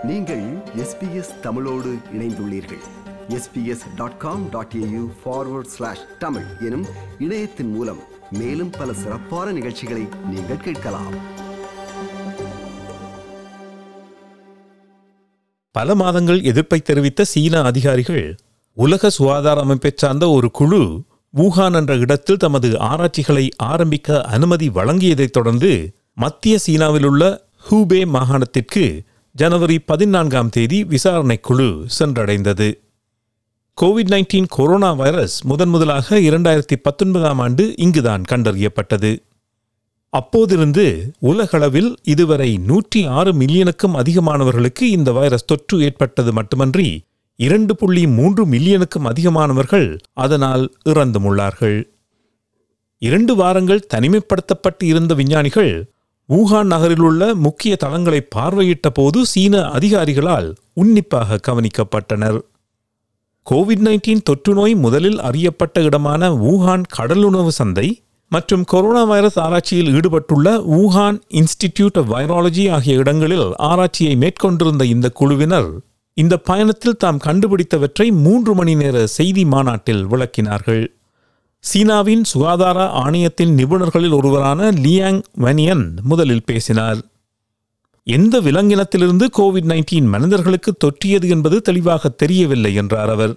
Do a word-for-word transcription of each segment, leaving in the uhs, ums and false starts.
நீங்கள் எஸ்பிஎஸ் தமிழோடு இணைந்துள்ளீர்கள். S B S dot com dot A U forward slash Tamil எனும் இணையத்தின் மூலம் மேலும் பல சிறப்பான நிகழ்ச்சிகளை நீங்கள் கேட்கலாம். பல மாதங்கள் எதிர்ப்பை தெரிவித்த சீன அதிகாரிகள் உலக சுகாதார அமைப்பை சார்ந்த ஒரு குழு வூஹான் என்ற இடத்தில் தமது ஆராய்ச்சிகளை ஆரம்பிக்க அனுமதி வழங்கியதைத் தொடர்ந்து மத்திய சீனாவில் உள்ள ஹூபே மாகாணத்திற்கு ஜனவரி பதினான்காம் தேதி விசாரணை குழு சென்றடைந்தது. கோவிட் நைன்டீன் கொரோனா வைரஸ் முதன் முதலாக இரண்டாயிரத்தி பத்தொன்பதாம் ஆண்டு இங்குதான் கண்டறியப்பட்டது. அப்போதிருந்து உலகளவில் இதுவரை நூற்றி ஆறு மில்லியனுக்கும் அதிகமானவர்களுக்கு இந்த வைரஸ் தொற்று ஏற்பட்டது மட்டுமன்றி இரண்டு புள்ளி மூன்று மில்லியனுக்கும் அதிகமானவர்கள் அதனால் இறந்துமுள்ளார்கள். இரண்டு வாரங்கள் தனிமைப்படுத்தப்பட்டு இருந்த விஞ்ஞானிகள் வூஹான் நகரில் உள்ள முக்கிய தளங்களை பார்வையிட்ட போது சீன அதிகாரிகளால் உன்னிப்பாக கவனிக்கப்பட்டனர். கோவிட் நைன்டீன் தொற்று நோய் முதலில் அறியப்பட்ட இடமான வூஹான் கடலுணவு சந்தை மற்றும் கொரோனா வைரஸ் ஆராய்ச்சியில் ஈடுபட்டுள்ள வூஹான் இன்ஸ்டிடியூட் ஆஃப் வைராலஜி ஆகிய இடங்களில் ஆராய்ச்சியை மேற்கொண்டிருந்த இந்த குழுவினர் இந்த பயணத்தில் தாம் கண்டுபிடித்தவற்றை மூன்று மணி நேர செய்தி மாநாட்டில் விளக்கினார்கள். சீனாவின் சுகாதார ஆணையத்தின் நிபுணர்களில் ஒருவரான லியாங் வனியன் முதலில் பேசினார். எந்த விலங்கினத்திலிருந்து கோவிட் நைன்டீன் மனிதர்களுக்கு தொற்றியது என்பது தெளிவாக தெரியவில்லை என்றார் அவர்.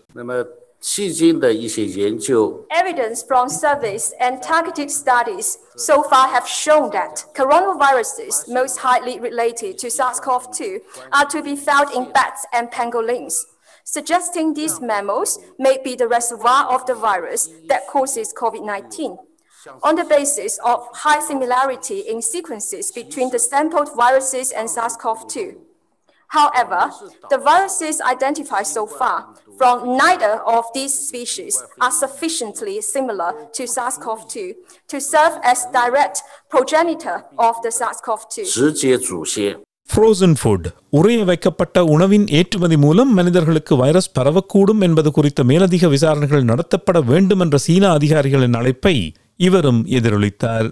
Evidence from surveys and targeted studies so far have shown that coronaviruses most highly related to SARS-CoV two are to be found in bats and pangolins, suggesting these mammals may be the reservoir of the virus that causes COVID nineteen. On the basis of high similarity in sequences between the sampled viruses and SARS-CoV two. However, the viruses identified so far from neither of these species are sufficiently similar to SARS-CoV two to serve as direct progenitor of the SARS-CoV two. Frozen food, உறைய வைக்கப்பட்ட உணவின் ஏற்றுமதி மூலம் மனிதர்களுக்கு virus பரவக்கூடும் என்பது குறித்த மேலதிக விசாரணைகள் நடத்தப்பட வேண்டும் என்ற சீன அதிகாரிகளின் அழைப்பை இவரும் எதிரொலித்தார்.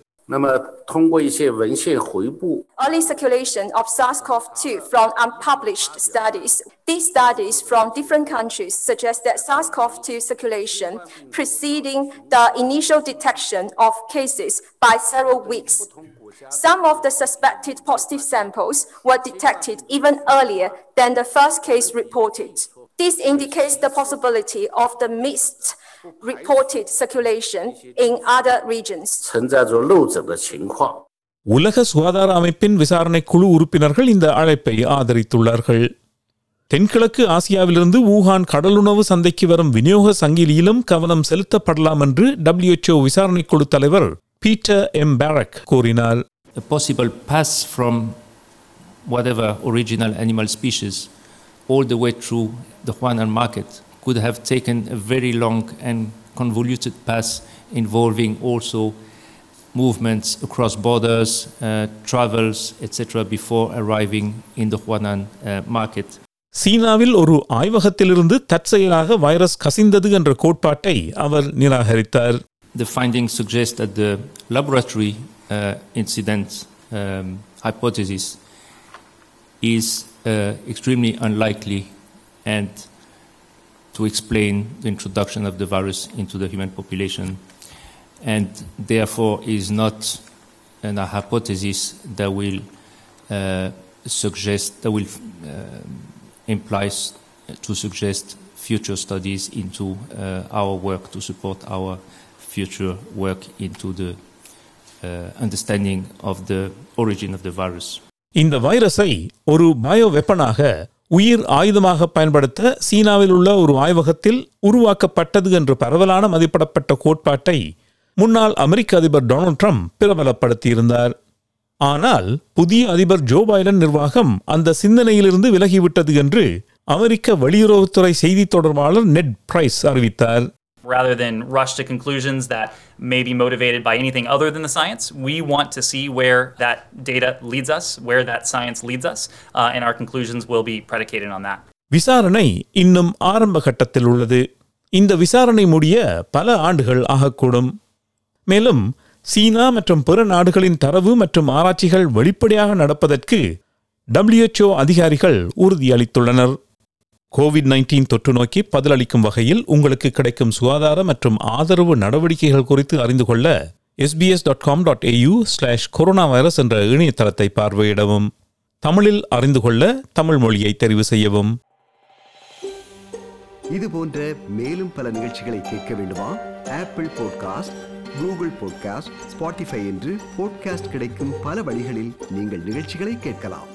Early circulation of SARS-CoV two from unpublished studies. These studies from different countries suggest that SARS-CoV two circulation preceding the initial detection of cases by several weeks. Some of the suspected positive samples were detected even earlier than the first case reported. This indicates the possibility of the mixed reported circulation in other regions. உலக சுகாதார அமைப்பின் விசாரணை குழு உறுப்பினர்கள் இந்த அழைப்பை ஆதரித்துள்ளார்கள். தென்கிழக்கு ஆசியாவிலிருந்து Wuhan கடலுணவு சந்தைக்கு வரும் விநியோக சங்கிலியிலும் கவனம் செலுத்தப்படலாம் என்று டபிள்யூ எச் ஓ விசாரணை குழு தலைவர் பீட்டர் எம் பாரக் கூறினார். A possible pass from whatever original animal species all the way through the Huanan market could have taken a very long and convoluted path involving also movements across borders, uh, travels, et cetera before arriving in the Huanan uh, market. சீனாவில் ஒரு ஆய்வகத்திலிருந்து தற்செயலாக virus கசிந்தது என்ற கோட்பாட்டை அவர் நிராகரித்தார். The findings suggest that the laboratory uh, incident um, hypothesis is uh, extremely unlikely and to explain the introduction of the virus into the human population, and therefore is not an, a hypothesis that will uh, suggest, that will uh, implies to suggest future studies into uh, our work to support our future work into the uh, understanding of the origin of the virus. இந்த வைரஸை ஒரு bio வெப்பனாக, உயிர் ஆயுதமாக பயன்படுத்த சீனாவில் உள்ள ஒரு ஆய்வகத்தில் உருவாக்கப்பட்டது என்று பரவலான மதிப்பிடப்பட்ட கோட்பாட்டை முன்னாள் அமெரிக்க அதிபர் டொனால்ட் ட்ரம்ப் பிரபலப்படுத்தியிருந்தார். ஆனால் புதிய அதிபர் ஜோ பைடன் நிர்வாகம் அந்த சிந்தனையிலிருந்து விலகிவிட்டது என்று அமெரிக்க வெளியுறவுத்துறை செய்தி தொடர்பாளர் நெட் பிரைஸ் அறிவித்தார். Rather than rush to conclusions that may be motivated by anything other than the science, we want to see where that data leads us, where that science leads us, uh, and our conclusions will be predicated on that. விசாரணை இன்னும் ஆரம்ப கட்டத்தில் உள்ளது. இந்த விசாரணை முடிய பல ஆண்டுகள் ஆகக்கூடும். மேலும் சீனா மற்றும் பிற நாடுகளின் தரவு மற்றும் ஆராய்ச்சிகள் வெளிப்படையாக நடப்பதற்கு டபிள்யூஎச்ஓ அதிகாரிகள் உறுதியளித்துள்ளனர். கோவிட் நைன்டீன் தொற்று நோக்கி பதிலளிக்கும் வகையில் உங்களுக்கு கிடைக்கும் சுகாதார மற்றும் ஆதரவு நடவடிக்கைகள் குறித்து அறிந்து கொள்ள SBS dot com dot A U slash corona virus என்ற இணையதளத்தை பார்வையிடவும். தமிழில் அறிந்து கொள்ள தமிழ் மொழியை தெரிவு செய்யவும். இது போன்ற மேலும் பல நிகழ்ச்சிகளை கேட்க வேண்டுமா? Apple podcast, Google podcast, Spotify என்று பாட்காஸ்ட் கிடைக்கும் பல வழிகளில் நீங்கள் நிகழ்ச்சிகளை கேட்கலாம்.